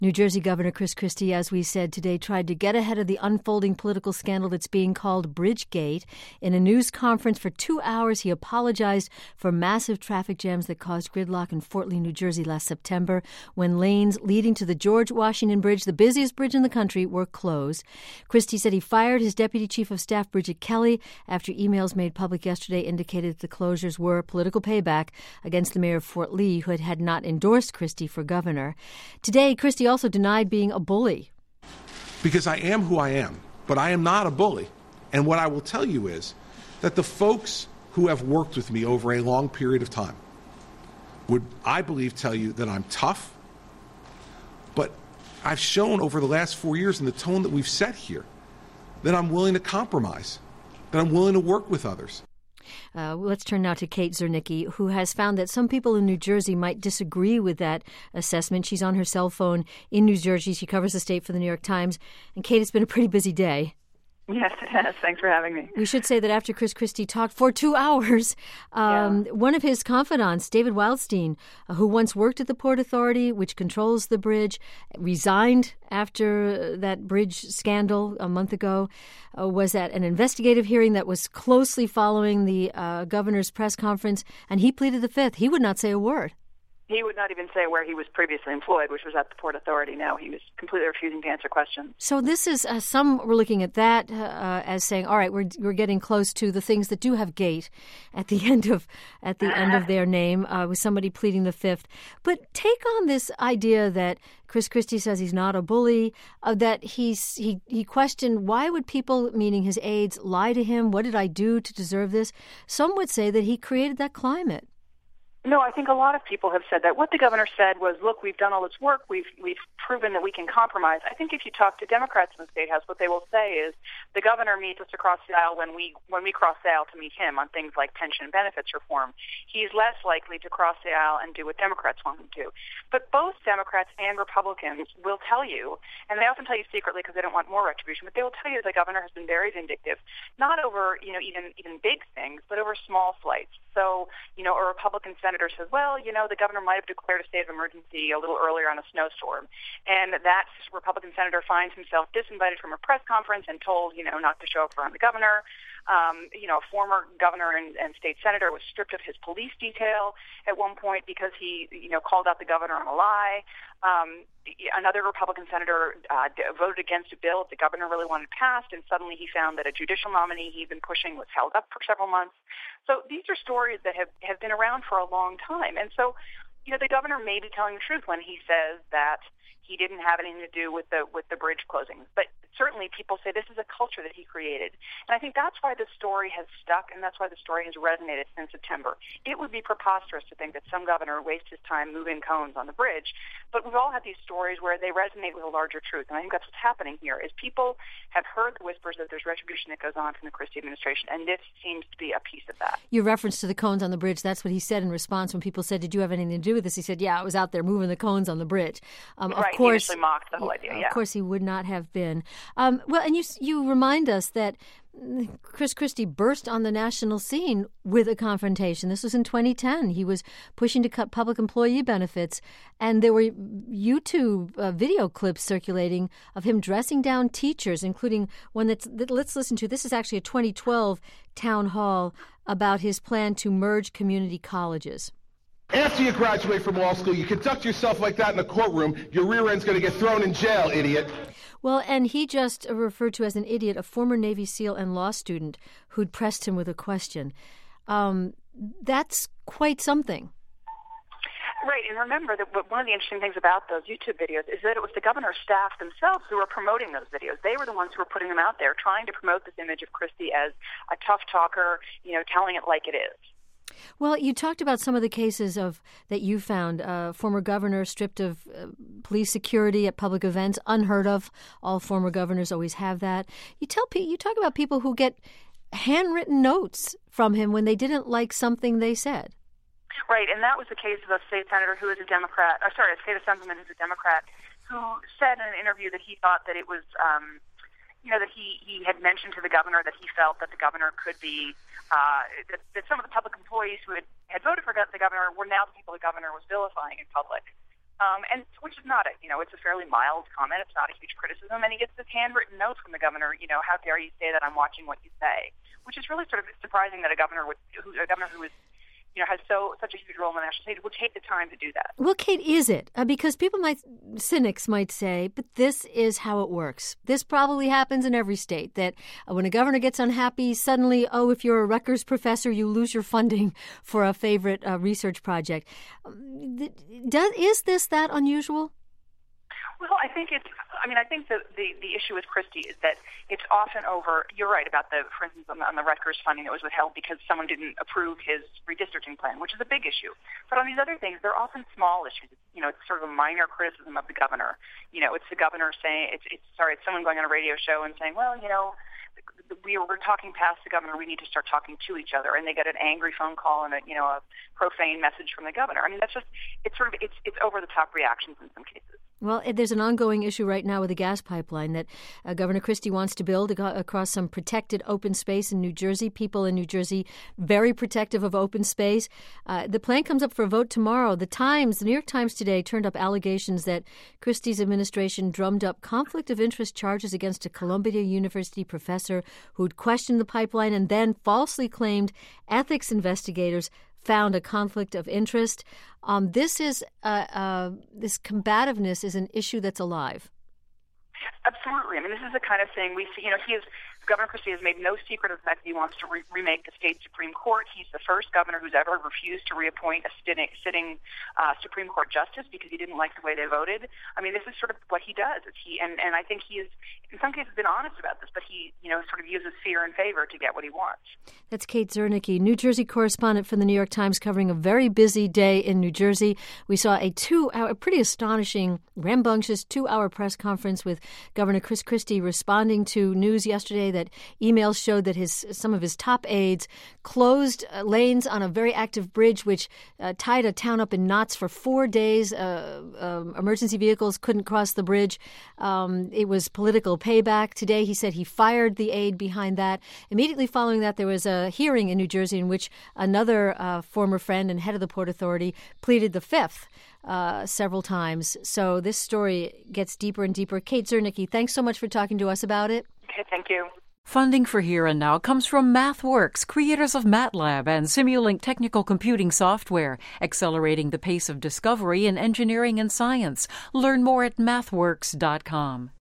New Jersey Governor Chris Christie, as we said today, tried to get ahead of the unfolding political scandal that's being called Bridgegate. In a news conference for 2 hours, he apologized for massive traffic jams that caused gridlock in Fort Lee, New Jersey last September when lanes leading to the George Washington Bridge, the busiest bridge in the country, were closed. Christie said he fired his Deputy Chief of Staff, Bridget Kelly, after emails made public yesterday indicated that the closures were political payback against the mayor of Fort Lee, who had not endorsed Christie for governor. Today, Christie also denied being a bully. Because I am who I am, but I am not a bully. And what I will tell you is that the folks who have worked with me over a long period of time would, I believe, tell you that I'm tough, but I've shown over the last 4 years in the tone that we've set here that I'm willing to compromise, that I'm willing to work with others. Let's turn now to Kate Zernicki, who has found that some people in New Jersey might disagree with that assessment. She's on her cell phone in New Jersey. She covers the state for the New York Times. And Kate, it's been a pretty busy day. Yes, it has. Thanks for having me. We should say that after Chris Christie talked for 2 hours, one of his confidants, David Wildstein, who once worked at the Port Authority, which controls the bridge, resigned after that bridge scandal a month ago, was at an investigative hearing that was closely following the governor's press conference, and he pleaded the fifth. He would not say a word. He would not even say where he was previously employed, which was at the Port Authority. Now he was completely refusing to answer questions. So this is some were looking at that as saying, all right, we're getting close to the things that do have gate at the end of their name, with somebody pleading the fifth. But take on this idea that Chris Christie says he's not a bully, that he questioned why would people, meaning his aides, lie to him? What did I do to deserve this? Some would say that he created that climate. No, I think a lot of people have said that. What the governor said was, look, we've done all this work. We've proven that we can compromise. I think if you talk to Democrats in the State House, what they will say is the governor meets us across the aisle when we cross the aisle to meet him on things like pension and benefits reform. He's less likely to cross the aisle and do what Democrats want him to. But both Democrats and Republicans will tell you, and they often tell you secretly because they don't want more retribution, but they will tell you the governor has been very vindictive, not over even big things, but over small slights. So, a Republican senator says, well, the governor might have declared a state of emergency a little earlier on a snowstorm. And that Republican senator finds himself disinvited from a press conference and told, not to show up around the governor. A former governor and state senator was stripped of his police detail at one point because he, called out the governor on a lie. Another Republican senator voted against a bill that the governor really wanted passed, and suddenly he found that a judicial nominee he'd been pushing was held up for several months. So these are stories that have been around for a long time. And so, the governor may be telling the truth when he says that he didn't have anything to do with the bridge closing. But certainly people say this is a culture that he created. And I think that's why the story has stuck, and that's why the story has resonated since September. It would be preposterous to think that some governor wastes his time moving cones on the bridge. But we've all had these stories where they resonate with a larger truth. And I think that's what's happening here, is people have heard the whispers that there's retribution that goes on from the Christie administration, and this seems to be a piece of that. Your reference to the cones on the bridge, that's what he said in response when people said, did you have anything to do with this? He said, yeah, I was out there moving the cones on the bridge. Right, he initially mocked the whole idea, yeah. Of course he would not have been. Well, and you remind us that Chris Christie burst on the national scene with a confrontation. This was in 2010. He was pushing to cut public employee benefits, and there were YouTube video clips circulating of him dressing down teachers, including one that let's listen to. This is actually a 2012 town hall about his plan to merge community colleges. After you graduate from law school, you conduct yourself like that in a courtroom, your rear end's going to get thrown in jail, idiot. Well, and he just referred to as an idiot a former Navy SEAL and law student who'd pressed him with a question. That's quite something. Right, and remember that one of the interesting things about those YouTube videos is that it was the governor's staff themselves who were promoting those videos. They were the ones who were putting them out there, trying to promote this image of Christie as a tough talker, telling it like it is. Well, you talked about some of the cases that you found. Former governor stripped of police security at public events, unheard of. All former governors always have that. You talk about people who get handwritten notes from him when they didn't like something they said. Right, and that was the case of a state senator who is a Democrat, a state assemblyman who's a Democrat, who said in an interview that he thought that it was that he had mentioned to the governor that he felt that the governor could be, that some of the public employees who had voted for the governor were now the people the governor was vilifying in public. and which is not it's a fairly mild comment. It's not a huge criticism, and he gets this handwritten note from the governor. How dare you say that I'm watching what you say? Which is really sort of surprising that a governor who is has such a huge role in the national stage would take the time to do that. Well, Kate, is it? Because cynics might say, but this is how it works. This probably happens in every state, that when a governor gets unhappy, suddenly, if you're a Rutgers professor, you lose your funding for a favorite research project. Is this that unusual? Well, I think the issue with Christie is that it's often over. You're right about for instance, on the Rutgers funding that was withheld because someone didn't approve his redistricting plan, which is a big issue. But on these other things, they're often small issues. It's sort of a minor criticism of the governor. It's the governor saying, it's someone going on a radio show and saying, well, we're talking past the governor. We need to start talking to each other, and they get an angry phone call and a profane message from the governor. I mean, it's over the top reactions in some cases. Well, there's an ongoing issue right now with the gas pipeline that Governor Christie wants to build across some protected open space in New Jersey. People in New Jersey very protective of open space. The plan comes up for a vote tomorrow. The New York Times today turned up allegations that Christie's administration drummed up conflict of interest charges against a Columbia University professor who'd questioned the pipeline and then falsely claimed ethics investigators found a conflict of interest. This combativeness is an issue that's alive. Absolutely. I mean, this is the kind of thing we see. Governor Christie has made no secret of the fact that he wants to remake the state Supreme Court. He's the first governor who's ever refused to reappoint a sitting Supreme Court justice because he didn't like the way they voted. I mean, this is sort of what he does. And I think he has, in some cases, been honest about this, but he, sort of uses fear and favor to get what he wants. That's Kate Zernike, New Jersey correspondent for the New York Times, covering a very busy day in New Jersey. We saw a pretty astonishing, rambunctious 2-hour press conference with Governor Chris Christie responding to news yesterday that emails showed that some of his top aides closed lanes on a very active bridge which tied a town up in knots for 4 days. Emergency vehicles couldn't cross the bridge. It was political payback. Today he said he fired the aide behind that. Immediately following that, there was a hearing in New Jersey in which another former friend and head of the Port Authority pleaded the fifth several times. So this story gets deeper and deeper. Kate Zernike, thanks so much for talking to us about it. Okay, thank you. Funding for Here and Now comes from MathWorks, creators of MATLAB and Simulink technical computing software, accelerating the pace of discovery in engineering and science. Learn more at mathworks.com.